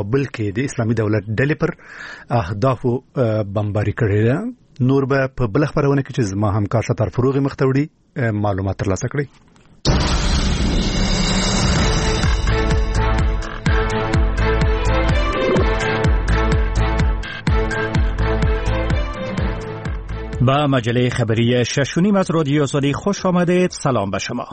کابل کې د اسلامي دولت ډلې پر اهدافو بمباري کړې ده. نور به په بل خبرونه کې چې زما همکار ستر فروغ مختوړي معلومات ترلاسه کړي. با مجله خبری 6.5 از رادیو آزادی خوش آمدید. سلام به شما.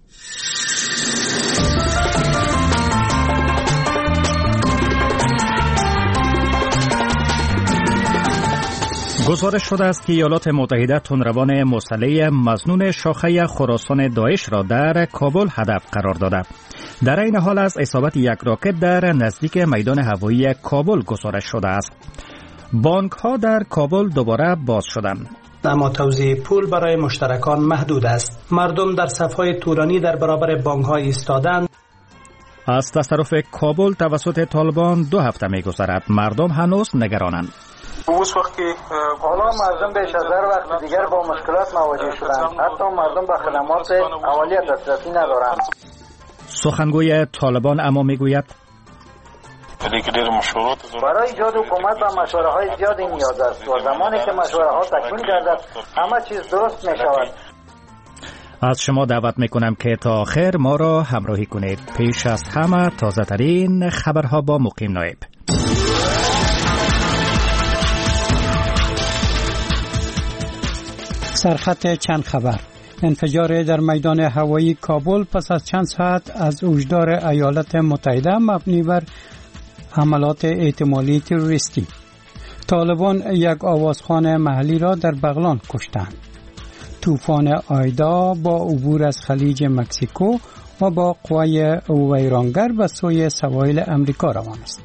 گزارش شده است که ایالات متحده تندروان مسلح مظنون شاخه خراسان داعش را در کابل هدف قرار داده. در این حال از اصابت یک راکت در نزدیک میدان هوایی کابل گزارش شده است. بانک ها در کابل دوباره باز شدند. اما توزیع پول برای مشترکان محدود است. مردم در صف‌های طولانی در برابر بانک‌ها ایستادند. از تصرف کابل توسط طالبان 2 هفته می‌گذرد. مردم هنوز نگرانند. حالا مردم بیش از هر وقت دیگر با مشکلات مواجه شدند. حتی مردم به خدمات اولیه دسترسی ندارند. سخنگوی طالبان اما میگوید برای ایجاد حکومت و مشوره‌های زیادی نیاز است و زمانی که مشوره‌ها تکمیل گردد همه چیز درست می‌شود. از شما دعوت میکنم که تا آخر ما را همراهی کنید. پیش از همه تازه ترین خبرها با مقیم نایب. سرخط چند خبر. انفجار در میدان هوایی کابل پس از چند ساعت از هشدار ایالات متحده مبنی بر حملات احتمالی تروریستی. طالبان یک آوازخوان محلی را در بغلان کشتند. طوفان آیدا با عبور از خلیج مکزیکو و با قوای ویرانگر به سوی سواحل امریکا روان است.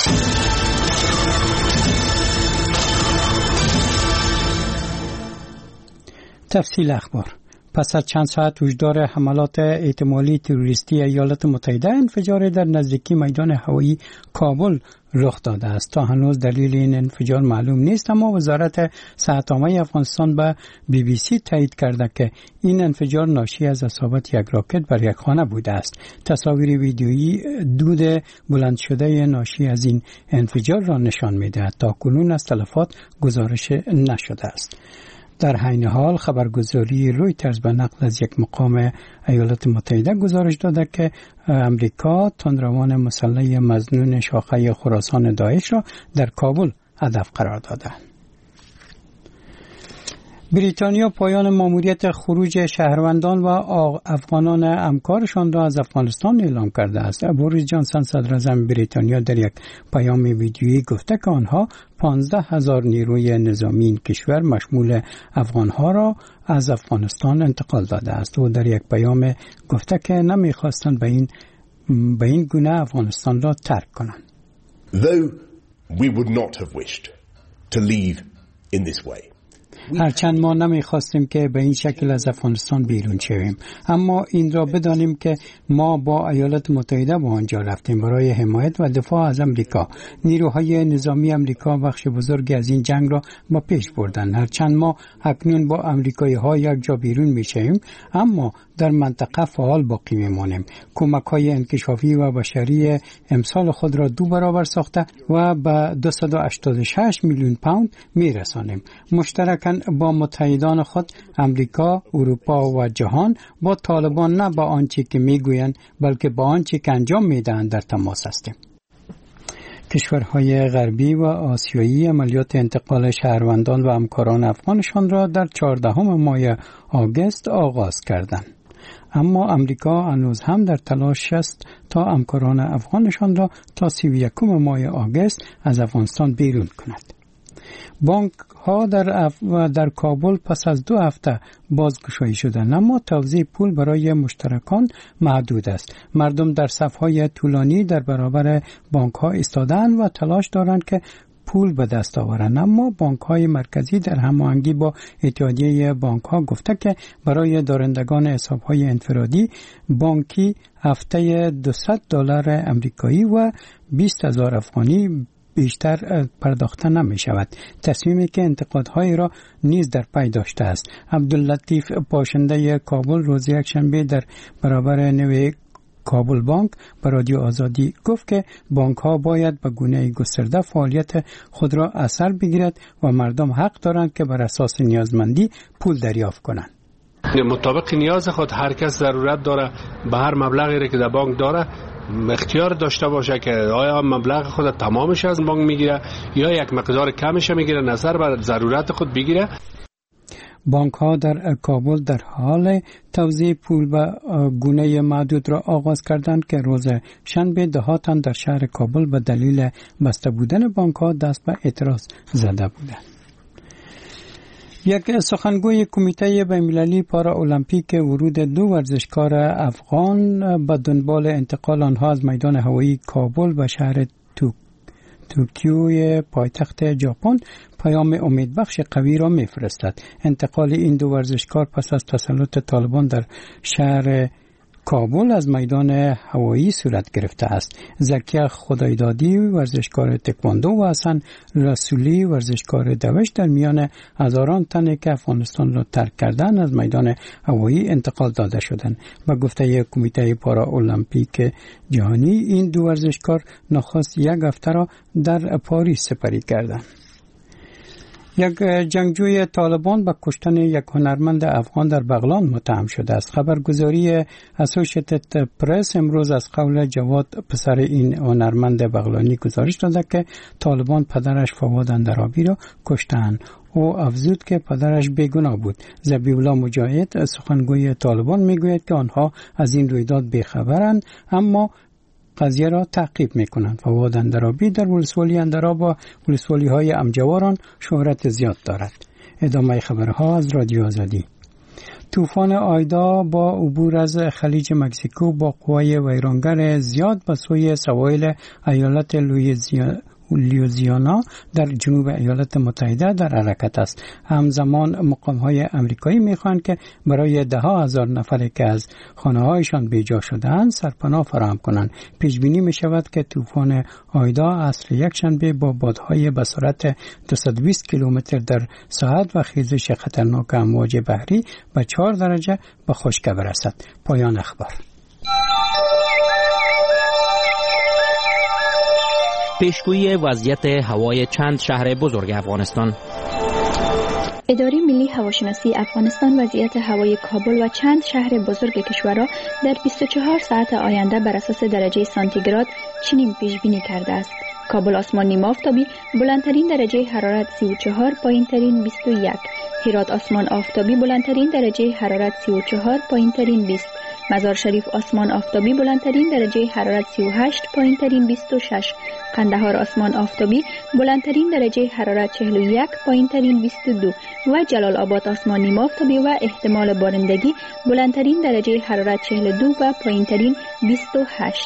تفصیل اخبار. پس از چند ساعت هشدار حملات احتمالی تروریستی ایالات متحده، انفجار در نزدیکی میدان هوایی کابل رخ داده است. تا هنوز دلیل این انفجار معلوم نیست، اما وزارت صحت‌عامه افغانستان به BBC تایید کرده که این انفجار ناشی از اصابت یک راکت بر یک خانه بوده است. تصاویر ویدیویی دود بلند شده ناشی از این انفجار را نشان می‌دهد. تا کنون از تلفات گزارش نشده است. در حین حال خبرگزاری رویترز به نقل از یک مقام ایالات متحده گزارش داده که امریکا تندروان مسلح مظنون شاخه خراسان داعش را در کابل هدف قرار داده. بریتانیا پایان ماموریت خروج شهروندان و افغانان همکارشان را از افغانستان اعلام کرده است. بوریس جانسون صدراعظم بریتانیا در یک پیام ویدیویی گفته که آنها 15,000 نیروی نظامی این کشور مشمول افغانها را از افغانستان انتقال داده است. او در یک پیام گفته که نمیخواستند به این گونه افغانستان را ترک کنند. Though we would not have wished to leave in this way. هرچند ما نمیخواستیم که به این شکل از افغانستان بیرون شویم، اما این را بدانیم که ما با ایالات متحده به آنجا رفتیم برای حمایت و دفاع از امریکا. نیروهای نظامی امریکا بخش بزرگی از این جنگ را با پیش بردند. هرچند ما اکنون با امریکایی ها یک جا بیرون میشیم، اما در منطقه فعال باقی میمانیم. کمک های انکشافی و بشری امسال خود را 2 برابر ساخته و به 286 میلیون پوند میرسانیم. مشترکاً با متحدان خود امریکا، اروپا و جهان با طالبان نه با آنچه که میگویند بلکه با آنچه که انجام میدهند در تماس هستیم. کشورهای غربی و آسیایی عملیات انتقال شهروندان و همکاران افغانشان را در 14 ماه آگوست آغاز کردند. اما امریکا هنوز هم در تلاش است تا همکاران افغانشان را تا 31 ماه آگوست از افغانستان بیرون کند. بانک ها در کابل پس از 2 هفته بازگشایی شدند، اما توزیع پول برای مشترکان محدود است. مردم در صف‌های طولانی در برابر بانک ها ایستادند و تلاش دارند که پول به دست آورند، اما بانک‌های مرکزی در هماهنگی با اتحادیه بانک‌ها گفته که برای دارندگان حساب‌های انفرادی بانکی هفته $200 امریکایی و 20,000 افغانی بیشتر پرداخته نمی شود. تصمیمی که انتقادهای را نیز در پی داشته است. عبداللطیف پاشنده کابل روز یکشنبه در برابر نوی کابل بانک به رادیو آزادی گفت که بانک ها باید به گونه گسترده فعالیت خود را اثر بگیرد و مردم حق دارند که بر اساس نیازمندی پول دریافت کنند. مطابق نیاز خود هر کس ضرورت داره به هر مبلغی که در بانک داره اختیار داشته باشه که آیا مبلغ خود تمامش از بانک میگیره یا یک مقدار کمش میگیره، نظر بر ضرورت خود بگیره. بانک ها در کابل در حال توزیع پول به گونه معدود را آغاز کردند که روز شنبه دهاتان در شهر کابل به دلیل بسته بودن بانک ها دست به اعتراض زده بودند. یک سخنگوی کمیته بین‌المللی پارا المپیک ورود 2 ورزشکار افغان به دنبال انتقال آنها از میدان هوایی کابل به شهر توکیو پایتخت ژاپن پیام امیدبخش قوی را می‌فرستد. انتقال این 2 ورزشکار پس از تسلط طالبان در شهر کابل از میدان هوایی صورت گرفته است. زکیه خدایدادی ورزشکار تکواندو و حسن رسولی ورزشکار دوش در میان هزاران تن که افغانستان را ترک کردن از میدان هوایی انتقال داده شدند. به گفته کمیته پارا المپیک جهانی این 2 ورزشکار نخست 1 هفته را در پاریس سپری کردند. یک جنگجوی طالبان به کشتن یک هنرمند افغان در بغلان متهم شده است. خبرگزاری اسوسییتد پرس امروز از قول جواد پسر این هنرمند بغلانی گزارش داده که طالبان پدرش فواد اندرابی را کشتند. او افزود که پدرش بیگناه بود. ذبیح الله مجاهد سخنگوی طالبان میگوید که آنها از این رویداد بیخبرند اما قضیه را تعقیب میکنند. فواد اندرابی در ولسوالی اندراب و ولسوالی های امجواران شهرت زیاد دارد. ادامه خبرها از رادیو آزادی. طوفان آیدا با عبور از خلیج مکزیکو با قوای ویرانگر زیاد به سوی سواحل ایالت لوئیزیانا در جنوب ایالات متحده در حرکت است. همزمان مقام‌های آمریکایی می‌خواهند که برای 10,000 نفر که از خانه‌هایشان بیجا شده‌اند سرپناه فراهم کنند. پیش‌بینی می‌شود که طوفان آیدا عصر یکشنبه با بادهای به سرعت 220 کیلومتر در ساعت و خیزش خطرناک امواج بحری به 4 درجه به خشکی برسد. پایان اخبار. پیشگویی وضعیت هوای چند شهر بزرگ افغانستان. اداره ملی هواشناسی افغانستان وضعیت هوای کابل و چند شهر بزرگ کشور را در 24 ساعت آینده بر اساس درجه سانتیگراد چنین پیش بینی کرده است. کابل آسمان نیمه آفتابی بلندترین درجه حرارت 34، پایینترین 21. هرات آسمان آفتابی بلندترین درجه حرارت 34، پایینترین 20. مزار شریف آسمان آفتابی بلندترین درجه حرارت 38، پایینترین 26. قندهار آسمان آفتابی بلندترین درجه حرارت 41، پایینترین 22 و جلال آباد آسمان نیمه آفتابی و احتمال بارندگی بلندترین درجه حرارت 42 و پایینترین 28.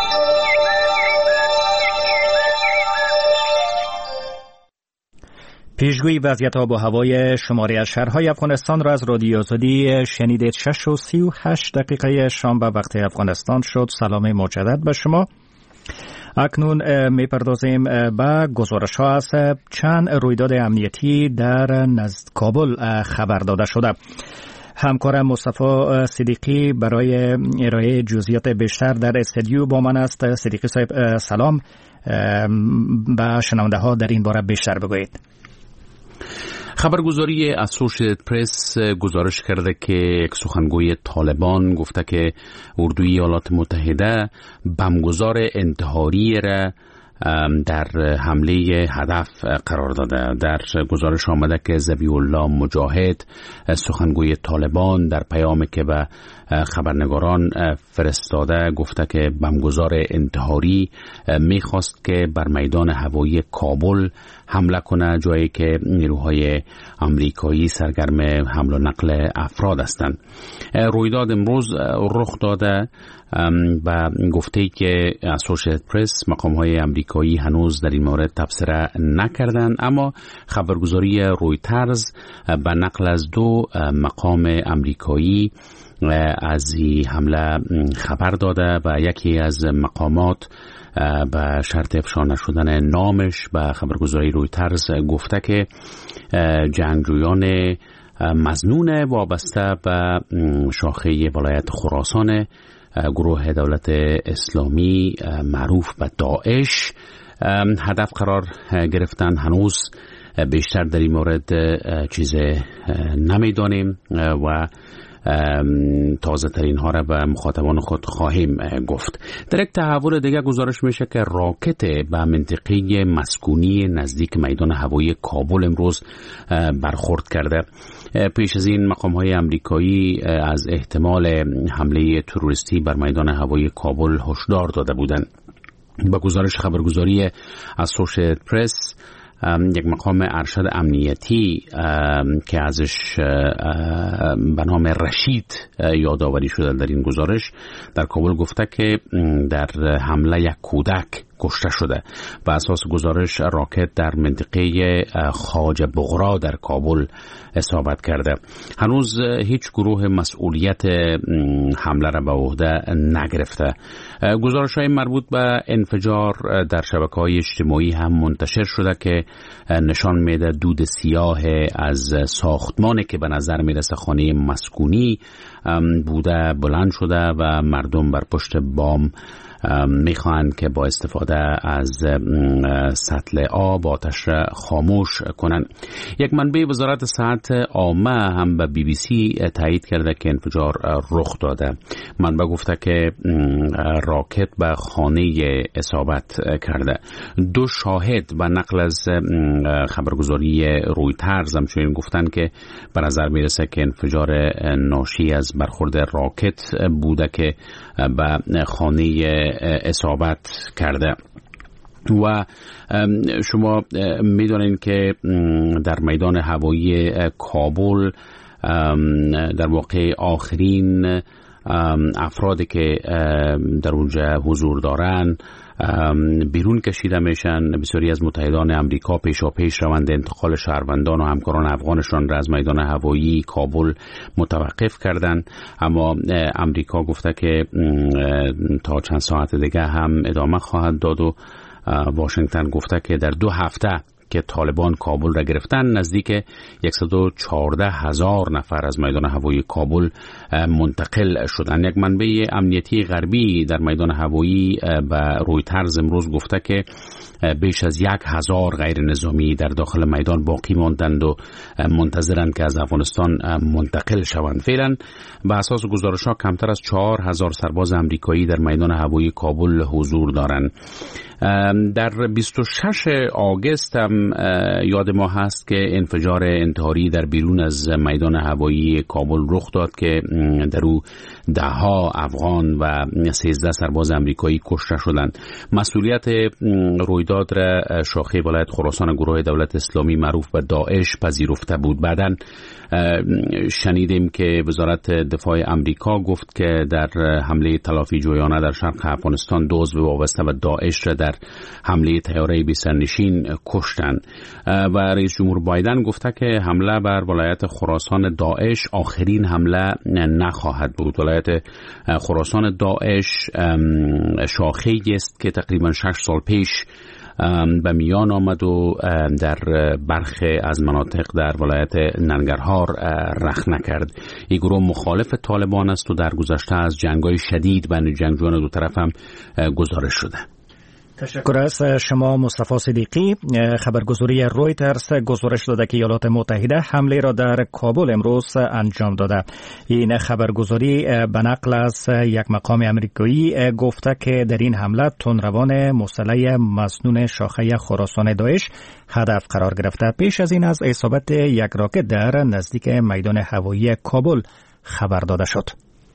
پیشگویی وضعیت آب و هوای شماری از شهرهای افغانستان را از رادیو آزادی شنیدید. 6:38 شام به وقت افغانستان شد. سلام مجدد به شما. اکنون میپردازیم به گزارش ها از چند رویداد امنیتی در نزد کابل خبر داده شده. همکارم مصطفی صدیقی برای ارائه جزئیات بیشتر در استودیو با من است. صدیقی صاحب سلام. به شنونده ها در این باره بیشتر بگویید. خبرگزاری اسوسییتد پرس گزارش کرده که یک سخنگوی طالبان گفته که اردوی ایالات متحده بمبگذار انتحاری را در حمله هدف قرار داده. در گزارش آمده که ذبیح الله مجاهد سخنگوی طالبان در پیامی که به خبرنگاران فرستاده گفته که بمبگذار انتحاری میخواست که بر میدان هوایی کابل حمله کنه، جایی که نیروهای آمریکایی سرگرم حمل و نقل افراد هستند. رویداد امروز رخ داده و گفته که اسوسییتد پرس مقام‌های آمریکایی هنوز در این مورد تبصره نکردند، اما خبرگزاری رویترز به نقل از 2 مقام آمریکایی از این حمله خبر داده و یکی از مقامات به شرط افشا نشدن نامش به خبرگزاری رویترز گفته که جنگجویان مظنون وابسته به شاخه ولایت خراسان گروه دولت اسلامی معروف به داعش هدف قرار گرفتن. هنوز بیشتر در این مورد چیز نمیدانیم و تازه ترین ها را به مخاطبان خود خواهیم گفت. در یک تحول دیگه گزارش میشه که راکت به منطقه مسکونی نزدیک میدان هوایی کابل امروز برخورد کرده. پیش از این مقام های امریکایی از احتمال حمله تروریستی بر میدان هوایی کابل هشدار داده بودند. با گزارش خبرگزاری اسوشییتد پرس یک مقام ارشد امنیتی که ازش به نام رشید یادآوری شده در این گزارش در کابل گفته که در حمله یک کودک کشته شده. و اساس گزارش راکت در منطقه خواجه بغرا در کابل اصابت کرده. هنوز هیچ گروه مسئولیت حمله را به عهده نگرفته. گزارش‌های مربوط به انفجار در شبکه‌های اجتماعی هم منتشر شده که نشان میده دود سیاه از ساختمانی که به نظر میرسه خانه مسکونی بوده بلند شده و مردم بر پشت بام میخواهند که با استفاده از سطل آب آتش را خاموش کنند. یک منبع وزارت صحت عامه هم به بی بی سی تایید کرده که انفجار رخ داده. منبع گفته که راکت به خانه اصابت کرده. دو شاهد و نقل از خبرگزاری رویترز همچنین گفتند که به نظر میرسه که انفجار ناشی از برخورد راکت بوده که به خانه اصابت کرده. و شما میدونید که در میدان هوایی کابل در واقع آخرین افرادی که در اونجا حضور دارن بیرون کشیده میشن. بسیاری از متحدان امریکا پیشاپیش روند انتقال شهروندان و همکاران افغانشان را از میدان هوایی کابل متوقف کردن، اما امریکا گفته که تا چند ساعت دیگه هم ادامه خواهد داد و واشنگتن گفته که در 2 هفته که طالبان کابل را گرفتن نزدیک 114,000 نفر از میدان هوایی کابل منتقل شدند. یک منبع امنیتی غربی در میدان هوایی به رویترز امروز گفته که بیش از 1,000 غیر نظامی در داخل میدان باقی ماندند و منتظرند که از افغانستان منتقل شوند. فعلا به اساس گزارش‌ها کمتر از 4,000 سرباز امریکایی در میدان هوایی کابل حضور دارند. در 26 آگوست هم یاد ما هست که انفجار انتحاری در بیرون از میدان هوایی کابل رخ داد که در او 10 افغان و 13 سرباز امریکایی کشته شدند. مسئولیت رویداد را شاخه ولایت خراسان گروه دولت اسلامی معروف به داعش پذیرفته بود. بعداً شنیدیم که وزارت دفاع امریکا گفت که در حمله تلافی جویانه در شرق افغانستان 2 عضو وابسته به داعش را در حمله طیاره بی سرنشین کشتند و رئیس جمهور بایدن گفته که حمله بر ولایت خراسان داعش آخرین حمله نخواهد بود. ولایت خراسان داعش شاخه‌ای است که تقریبا 6 سال پیش به میان آمد و در برخی از مناطق در ولایت ننگرهار رخنه کرد. این گروه مخالف طالبان است و در گذشته از جنگ‌های شدید بین جنگجویان دو طرف هم گزارش شده. تشکر از شما مصطفی صدیقی. خبرگزاری رویترز گزارش داده که ایالات متحده حمله را در کابل امروز انجام داده. این خبرگزاری به نقل از یک مقام امریکایی گفته که در این حمله تندروان مسلح مسنون شاخه خراسان داعش هدف قرار گرفته. پیش از این از اصابت یک راکت در نزدیک میدان هوایی کابل خبر داده شد.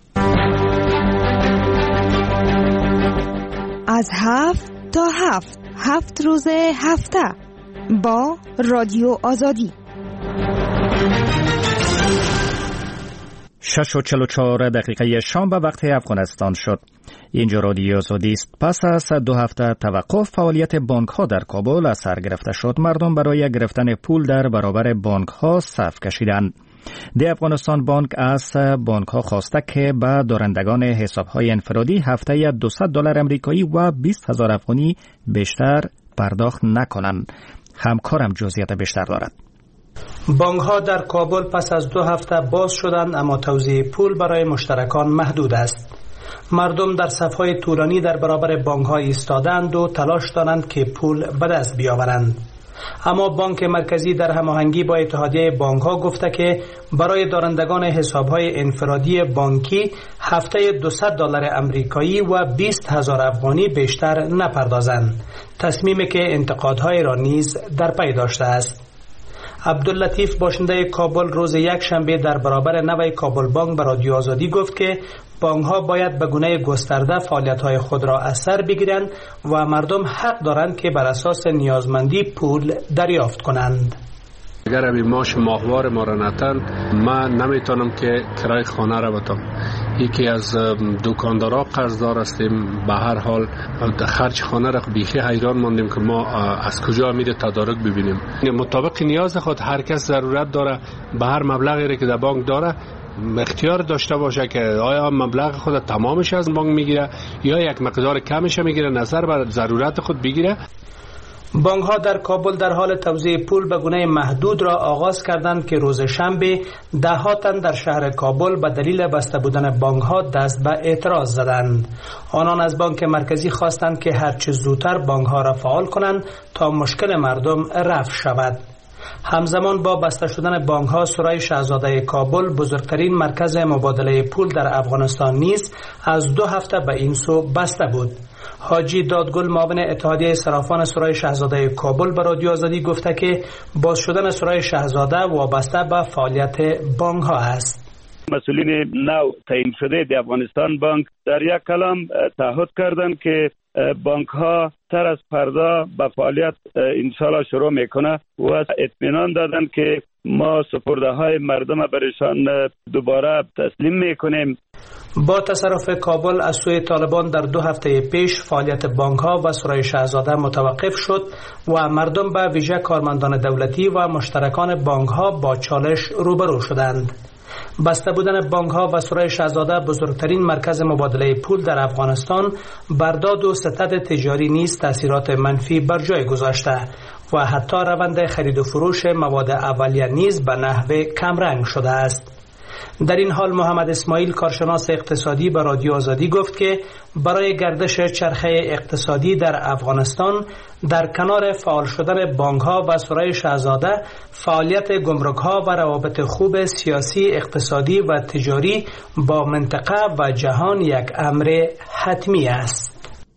از 7 تا 7 روز هفته با رادیو آزادی. 6:44 شام به وقت افغانستان شد. اینجا رادیو آزادی است. پس از 2 هفته توقف فعالیت بانک ها در کابل از سر گرفته شد. مردم برای گرفتن پول در برابر بانک ها صف کشیدند. ده افغانستان بانک از بانک ها خواسته که به دارندگان حساب های انفرادی هفته $200 امریکایی و 20,000 افغانی بیشتر پرداخت نکنند. همکارم جزئیات بیشتر دارد. بانک ها در کابل پس از 2 هفته باز شدند، اما توزیع پول برای مشترکان محدود است. مردم در صف‌های طولانی در برابر بانک‌ها ایستادند و تلاش دارند که پول به دست بیاورند. اما بانک مرکزی در هماهنگی با اتحادیه بانک‌ها گفته که برای دارندگان حساب‌های انفرادی بانکی هفته $200 امریکایی و 20,000 افغانی بیشتر نپردازند، تصمیمی که انتقادهای را نیز در پی داشته است. عبداللطیف باشنده کابل روز یکشنبه در برابر نوی کابل بانک به رادیو آزادی گفت که بانک‌ها باید به گونه گسترده فعالیت‌های خود را از سر بگیرند و مردم حق دارند که بر اساس نیازمندی پول دریافت کنند. اگر همین معاش ماهوار ما را ندن، من نمیتونم که کرای خانه را بدم. یکی از دکاندارا قرضدار هستیم، به هر حال خرج خانه را بیخی حیران ماندیم که ما از کجا میره تدارک ببینیم. مطابق نیاز خود هر کس ضرورت داره به هر مبلغی که در بانک داره اختیار داشته باشه که آیا مبلغ خود تمامش از بانک میگیره یا یک مقدار کمش میگیره، نظر بر ضرورت خود بگیره. بانک ها در کابل در حال توزیع پول به گونه محدود را آغاز کردند که روز شنبه دهها تن در شهر کابل به دلیل بسته بودن بانک ها دست به اعتراض زدند. آنان از بانک مرکزی خواستند که هرچه زودتر بانک ها را فعال کنند تا مشکل مردم رفع شود. همزمان با بسته شدن بانک ها، سرای شاهزاده کابل، بزرگترین مرکز مبادله پول در افغانستان نیز از 2 هفته به این سو بسته بود. حاجی دادگل معاون اتحادیه صرافان سرای شاهزاده کابل به رادیو آزادی گفته که باز شدن سرای شاهزاده وابسته به فعالیت بانک ها است. مسئولین نو تعیین شده در افغانستان بانک در یک کلام تعهد کردند که بانک ها تر از فردا به فعالیت انشالله شروع میکنه و اطمینان دادن که ما سپرده های مردم برشان دوباره تسلیم میکنیم. با تصرف کابل از سوی طالبان در 2 هفته پیش فعالیت بانک ها و سرای شاهزاده متوقف شد و مردم به ویژه کارمندان دولتی و مشترکان بانک ها با چالش روبرو شدند. بسته بودن بانک ها و سرای شاهزاده، بزرگترین مرکز مبادله پول در افغانستان، بر داد و ستد تجاری نیز تاثیرات منفی بر جای گذاشته و حتی روند خرید و فروش مواد اولیه نیز به نحو کمرنگ شده است. در این حال محمد اسماعیل، کارشناس اقتصادی، به رادیو آزادی گفت که برای گردش چرخه اقتصادی در افغانستان در کنار فعال شدن بانک ها و سرای شاهزاده، فعالیت گمرک ها و روابط خوب سیاسی، اقتصادی و تجاری با منطقه و جهان یک امر حتمی است.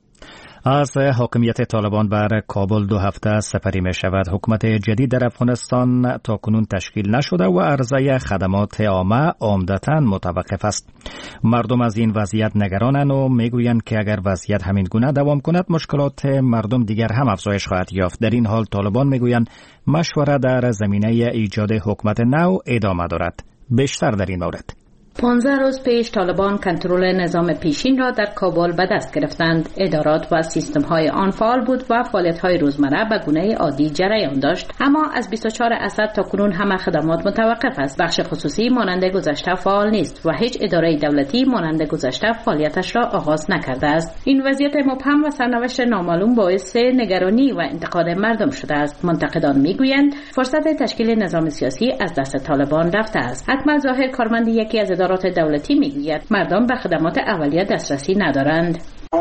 از حاکمیت طالبان بر کابل 2 هفته سپری می شود. حکومت جدید در افغانستان تا کنون تشکیل نشده و عرضه خدمات عامه عمدتاً متوقف است. مردم از این وضعیت نگرانند و می گویند که اگر وضعیت همین گونه دوام کند مشکلات مردم دیگر هم افزایش خواهد یافت. در این حال طالبان می گویند مشوره در زمینه ایجاد حکومت نو ادامه دارد. بیشتر در این مورد 15 روز پیش طالبان کنترل نظام پیشین را در کابل به دست گرفتند. ادارات و سیستم‌های آن فعال بود و فعالیت‌های روزمره به گونه عادی جریان داشت. اما از 24 اسد تا کنون همه خدمات متوقف است. بخش خصوصی مانند گذشته فعال نیست و هیچ اداره دولتی مانند گذشته فعالیتش را آغاز نکرده است. این وضعیت مبهم و سرنوشت نامعلوم باعث نگرانی و انتقاد مردم شده است. منتقدان می‌گویند فرصت تشکیل نظام سیاسی از دست طالبان رفته است. اکمل ظاهر، کارمند یکی از ادارات دولتی، میگوید مردم به خدمات اولیه دسترسی ندارند.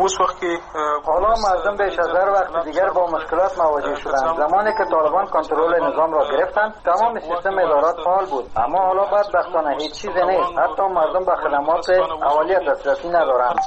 حالا مردم بیش از هر وقت دیگر با مشکلات مواجه شدند. زمانی که طالبان کنترل نظام را گرفتند تمام سیستم ادارات فعال بود، اما حالا بدبختانه هیچ چیزی نیست. حتی مردم به خدمات اولیه دسترسی ندارند.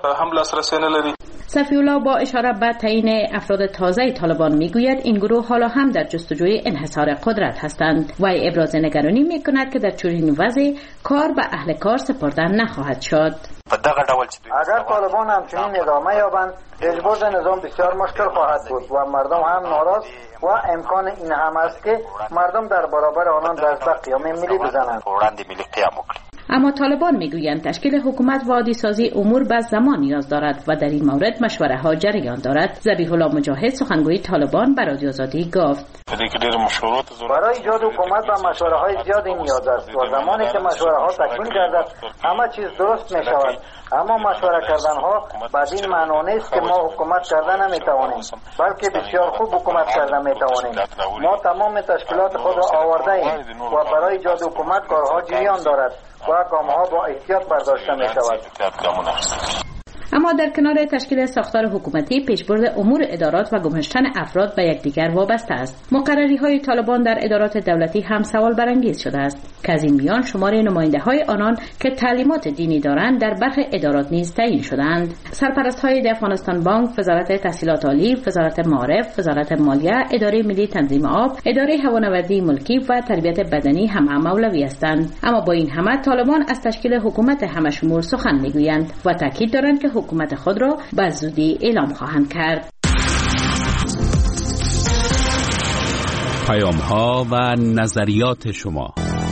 صفی‌الله با اشاره به تعیین افراد تازه طالبان میگوید این گروه حالا هم در جستجوی انحصار قدرت هستند. وی ابراز نگرانی میکند که در چنین وضعی کار به اهل کار سپردن نخواهد شد. اگر طالبان همچنین ادامه یابند اجبار نظام بسیار مشکل خواهد بود و مردم هم ناراض و امکان این هم است که مردم در برابر آنان دست به قیام ملی بزنند. اما طالبان میگویند تشکیل حکومت و عادی‌سازی امور به زمان نیاز دارد و در این مورد مشوره ها جریان دارد. ذبیح الله مجاهد، سخنگوی طالبان، به رادیو آزادی گفت برای ایجاد حکومت و مشوره های زیادی نیاز است و زمانی که مشوره ها تکمیل گردد همه چیز درست می شود. اما مشوره کردن ها بدین معنی نیست که ما حکومت کردن نمیتوانیم، بلکه بسیار خوب حکومت کردن میتوانیم. ما تمام تشکیلات خود را آورده ایم و برای ایجاد حکومت کارها جریان دارد و گام‌ها با احتیاط برداشته می شود. اما در کنار تشکیل ساختار حکومتی، پیشبرد امور ادارات و گماشتن افراد به یکدیگر وابسته است. مقرری‌های طالبان در ادارات دولتی هم سوال برانگیز شده است که از این میان شمار نماینده‌های آنان که تعلیمات دینی دارند در برخی ادارات نیز تعیین شدند. سرپرست‌های افغانستان بانک، وزارت تحصیلات عالی، وزارت معارف، وزارت مالیه، اداره ملی تنظیم آب، اداره هوانوردی ملکی و تربیت بدنی هم مولوی هستند. اما با این همه طالبان از تشکیل حکومت همشمول سخن میگویند و تاکید دارند که حکومت خود را به زودی اعلام خواهند کرد. پیام‌ها و نظریات شما.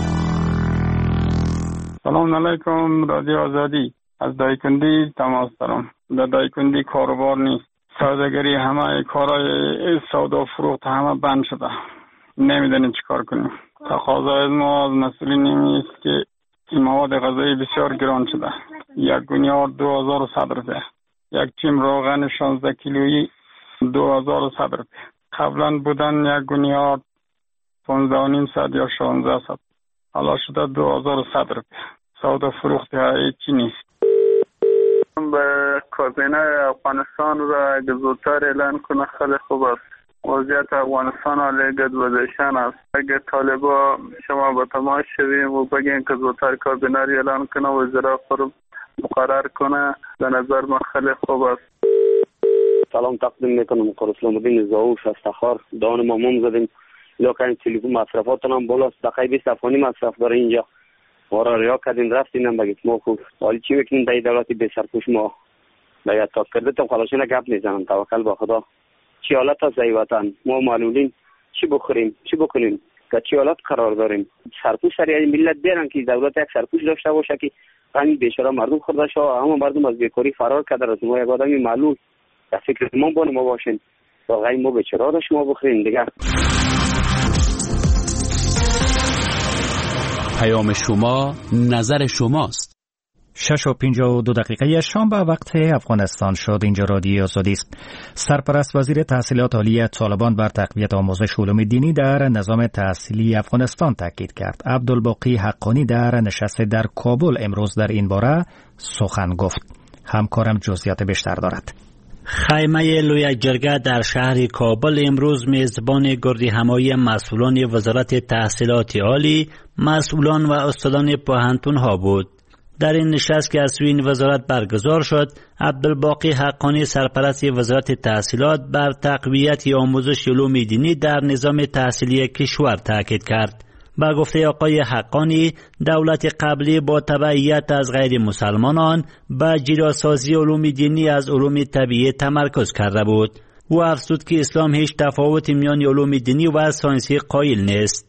سلام علیکم رادیو آزادی. از دایکندی تماس دارم. در دایکندی کاروبار نیست. سوداگری همه کارهای سودا فروخت همه بند شده. نمیدونیم چیکار کنیم. تقاضای ما از مسئولین این است که این مواد غذایی بسیار گران شده. یک گونیار 2100 روپیه. یک چیم روغن 16 کیلویی 2100 روپیه. قبلا بودن یک گونیار 15.5 یا 1600. حالا شده 2100 روپیه. سودا فروخت هیچی نیست. به کابینه افغانستان را اگه زودتر اعلان کنه خیلی خوب است. وضعیت افغانستان علیه گدوزشن است. اگه طالبا شما با تماس شویم و بگین که زودتر کابینه را اعلان کنه و وزرا خود مقرر کنه، به نظر من خیلی خوب است. سلام تقدیم میکنم. اسلام الدین زاوش از تخار. دان مامون زدیم. لکن تلفن مصرفاتون هم بالاست. دقیقه 20 افغانی مصرف داره اینجا. ما را ریا کردین رفتین بگید ما خوب. حالی چی بکنیم در دولتی به سرپوش ما باید تا کرده تا خلاصی نگپ نیزنم. توکل با خدا. چی حالت هست ای وطن؟ ما معلولین چی بخوریم؟ چی بکنیم؟ که چی حالت قرار داریم؟ سرپوش سریع ملت بیارن که دولت یک سرپوش داشته باشه که همین بیچاره مردم خورده شو. اما مردم از بیکاری فرار کرده از ما یک آدمی معلول. در فکر ما باشین. واقعا ما بیچاره را شما بخوریم دیگه. پیام شما نظر شماست. 6:52 شام به وقت افغانستان شد. اینجا رادیو آزادی است. سرپرست وزیر تحصیلات عالی طالبان بر تقویت آموزش علوم دینی در نظام تحصیلی افغانستان تاکید کرد. عبدالباقی حقانی در نشست در کابل امروز در این باره سخن گفت. همکارم جزئیات بیشتر دارد. خیمه لوی جرگه در شهر کابل امروز میزبان گردی همایی مسئولان وزارت تحصیلات عالی، مسئولان و استادان پوهنتون ها بود. در این نشست که از سوی این وزارت برگزار شد، عبدالباقی حقانی سرپرست وزارت تحصیلات بر تقویت آموزش علوم دینی در نظام تحصیلی کشور تاکید کرد. با گفته آقای حقانی، دولت قبلی با تبعیت از غیر مسلمانان به جداسازی علوم دینی از علوم طبیعی تمرکز کرده بود. او افزود که اسلام هیچ تفاوت میان علوم دینی و ساینسی قائل نیست.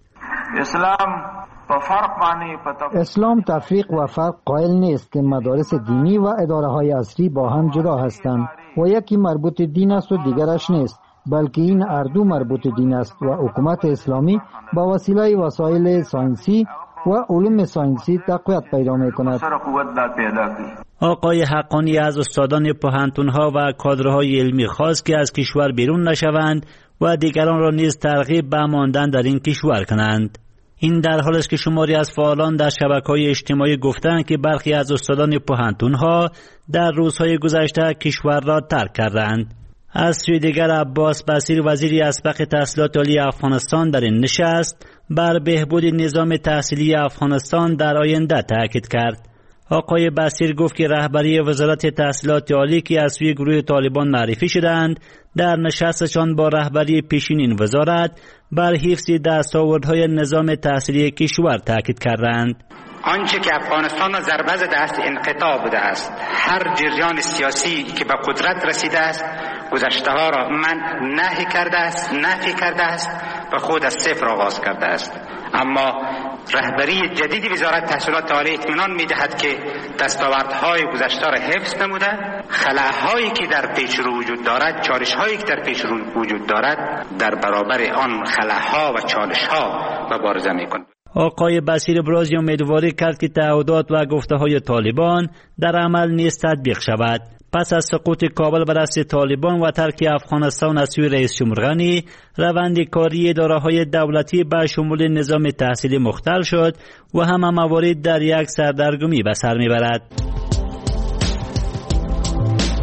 اسلام تفریق و فرق قائل نیست که مدارس دینی و اداره های اصلی با هم جدا هستند و یکی مربوط دین است و دیگرش نیست، بلکه این هر دو مربوط دین است و حکومت اسلامی با وسیله وسایل ساینسی و علوم ساینسی تقویت پیدا می‌کند. آقای حقانی از استادان پوهنتون‌ها و کادرهای علمی خواست که از کشور بیرون نشوند و دیگران را نیز ترغیب به ماندن در این کشور کنند. این در حالی است که شماری از فعالان در شبکه‌های اجتماعی گفتند که برخی از استادان پوهنتون‌ها در روزهای گذشته کشور را ترک کردند. از سوی دیگر عباس بصیر وزیر اسبق تحصیلات عالی افغانستان در این نشست بر بهبود نظام تحصیلی افغانستان در آینده تاکید کرد. آقای بصیر گفت که رهبری وزارت تحصیلات عالی که از سوی گروه طالبان معرفی شدند در نشستشان با رهبری پیشین این وزارت بر حفظ دستاوردهای نظام تحصیلی کشور تاکید کردند. آنچه که افغانستان را ضربه زده است انقطاع بوده است. هر جریان سیاسی که به قدرت رسیده است گذشته ها را نفی کرده است و خود از صفر آغاز کرده است. اما رهبری جدید وزارت تحصیلات عالی اطمینان می‌دهد که دستاوردهای گذشته را حفظ نموده، خلاهایی که در پیش رو وجود دارد، چالش‌هایی که در پیش رو وجود دارد در برابر آن خلاها و چالش‌ها مبارزه می‌کند. آقای بصیر ابراز امیدواری کرد که تعهدات و گفته‌های طالبان در عمل نیز تطبیق شود. پس از سقوط کابل بر دست طالبان و ترک افغانستان از سوی رئیس جمهور غنی، روند کاری اداره‌های دولتی به شمول نظام تحصیلی مختل شد و همه موارد در یک سردرگمی به سر می‌برد.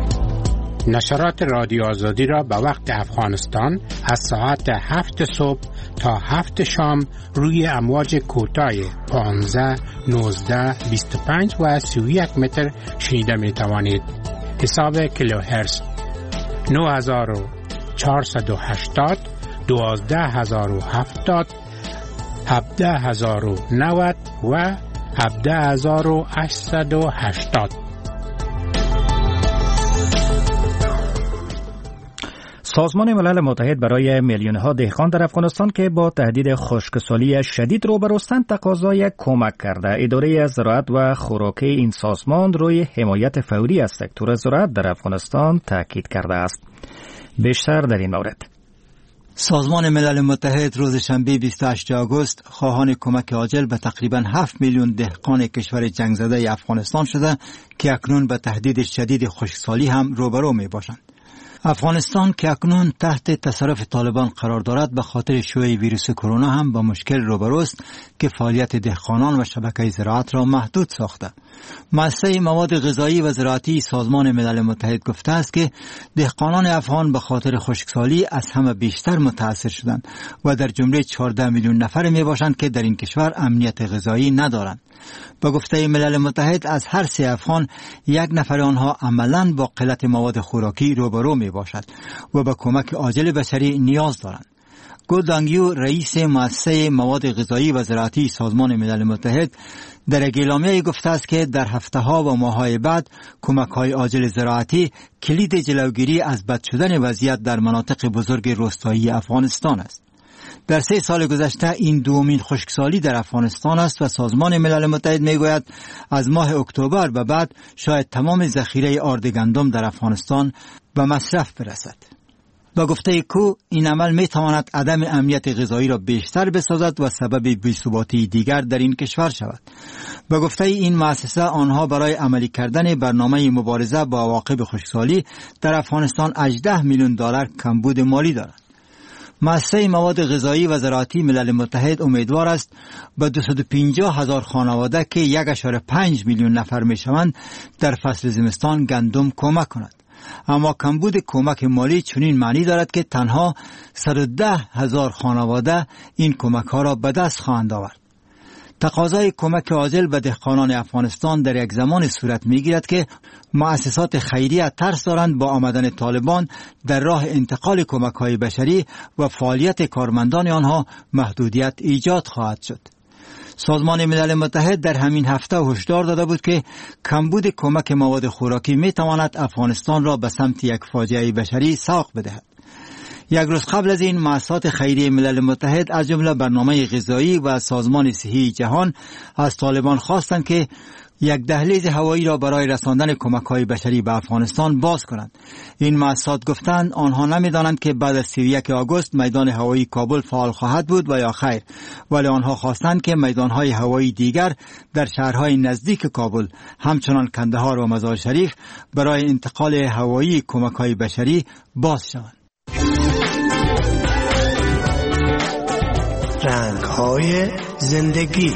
نشرات رادیو آزادی را به وقت افغانستان از ساعت 7 صبح تا 7 شام روی امواج کوتاه 15, 19, 25 و 31 متر شنیده می توانید. حساب کیلوهرتز 9480, 12070, 17090 و 17880. سازمان ملل متحد برای میلیون‌ها دهقان در افغانستان که با تهدید خشکسالی شدید روبروستند تقاضای کمک کرده. اداره زراعت و خوراکی این سازمان روی حمایت فوری از سکتور زراعت در افغانستان تاکید کرده است. بیشتر در این مورد سازمان ملل متحد روز شنبه 28 آگوست خواهان کمک عاجل به تقریباً 7 میلیون دهقان کشور جنگ زده افغانستان شده که اکنون به تهدید شدید خشکسالی هم روبرو می باشند. افغانستان که اکنون تحت تصرف طالبان قرار دارد به خاطر شیوع ویروس کرونا هم با مشکل روبروست که فعالیت دهقانان و شبکه زراعت را محدود ساخته. مؤسسه مواد غذایی و زراعتی سازمان ملل متحد گفته است که دهقانان افغان به خاطر خشکسالی از همه بیشتر متاثر شدند و در جمله 14 میلیون نفر می باشند که در این کشور امنیت غذایی ندارند. با گفته ملل متحد از هر 3 افغان 1 نفر آنها عملاً با قلت مواد خوراکی روبرو می باشد و به کمک عاجل بشری نیاز دارند. گو دانگیو رئیس مؤسسه مواد غذایی و زراعتی سازمان ملل متحد در اعلامیه گفته است که در هفته‌ها و ماه‌های بعد کمک‌های عاجل زراعتی کلید جلوگیری از بد شدن وضعیت در مناطق بزرگ روستایی افغانستان است. در 3 سال گذشته این دومین خشکسالی در افغانستان است و سازمان ملل متحد میگوید از ماه اکتبر به بعد شاید تمام ذخیره آرد گندم در افغانستان به مصرف برسد. با گفته کو این عمل میتواند عدم امنیت غذایی را بیشتر بسازد و سبب بی‌ثباتی دیگر در این کشور شود. با گفته این مؤسسه آنها برای عملی کردن برنامه مبارزه با عواقب خشکسالی در افغانستان 18 میلیون دلار کمبود مالی دارد. مؤسسه مواد غذایی و زراعتی ملل متحد امیدوار است به 250,000 خانواده که 1.5 میلیون نفر میشوند در فصل زمستان گندم کمک کند. اما کمبود کمک مالی چنین معنی دارد که تنها 110,000 خانواده این کمک ها را به دست خواهند آورد. تقاضای کمک عاجل به دهقانان افغانستان در یک زمان صورت میگیرد که مؤسسات خیریه ترس دارند با آمدن طالبان در راه انتقال کمک های بشری و فعالیت کارمندان آنها محدودیت ایجاد خواهد شد. سازمان ملل متحد در همین هفته هشدار داده بود که کمبود کمک مواد خوراکی می تواند افغانستان را به سمت یک فاجعه بشری ساق بدهد. 1 روز قبل از این مؤسسات خیریه ملل متحد از جمله برنامه غذایی و سازمان صحی جهان از طالبان خواستند که یک دهلیز هوایی را برای رساندن کمک‌های بشری به افغانستان باز کنند. این مؤسسات گفتند آنها نمی‌دانند که بعد از 31 آگوست میدان هوایی کابل فعال خواهد بود و یا خیر، ولی آنها خواستند که میدان‌های هوایی دیگر در شهرهای نزدیک کابل همچنان کندهار و مزار شریف برای انتقال هوایی کمک‌های بشری باز شوند. رنگ‌های زندگی.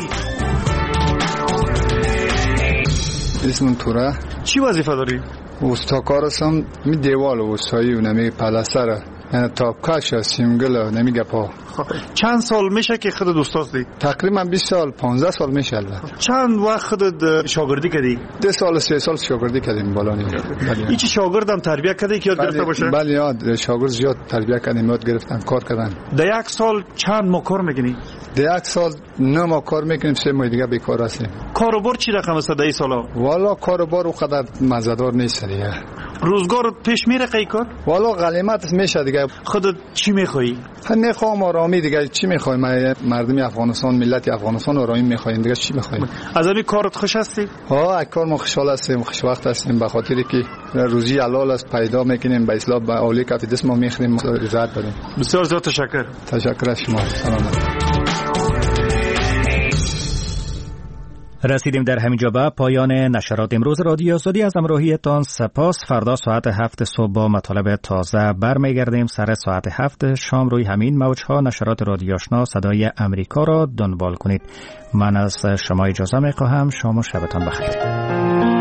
اسم توره. چی وظیفه داری؟ استاکار هستم. می دیوال استایی و نمی پلستره، یعنی تاپکش سیمگل نمی گپا. چند سال میشه که خودت استاد دی؟ تقریبا 20 سال 15 سال میشه. چند وقت خودت شاگردی کردی؟ 2 سال 3 سال شاگردی کردیم بالانی. هیچ شاگردم تربیت کرده که یاد گرفته باشه؟ بله یاد شاگرد زیاد تربیت کردیم، یاد گرفتن کار کردن. در 1 سال چند ماه کار میکنی؟ در 1 سال 9 ماه کار میکنیم، 3 ماه دیگه بیکار هستیم. کاروبار چی رقم است در این سالا؟ والا کاروبار اونقدر مزه‌دار نیست دیگه. روزگار پیش میره قی کار؟ والا غلیمت میشه دیگه. خودت چی میخوایی؟ میخوام آرامی دیگه. چی میخوای؟ مردم افغانستان، ملت افغانستان آرامی میخواین دیگه. چی میخواین؟ از این کارت خوش هستی؟ ها، کار ما خوشحال هستیم، خوشوقت هستیم، به خاطری که روزی حلال است پیدا میکنیم، به اصلاح به اولی کف دست ما میخریم، رضایت بدیم. بسیار زیاد تشکر. تشکر از شما. سلامت. رسیدیم در همینجا به پایان نشرات امروز رادیو آزادی. از همراهیتان سپاس. فردا ساعت 7 صبح با مطالب تازه برمیگردیم. سر ساعت 7 شام روی همین موج‌ها نشرات رادیو آشنا صدای امریکا را دنبال کنید. من از شما اجازه می‌خواهم. شام و شبتان بخیر.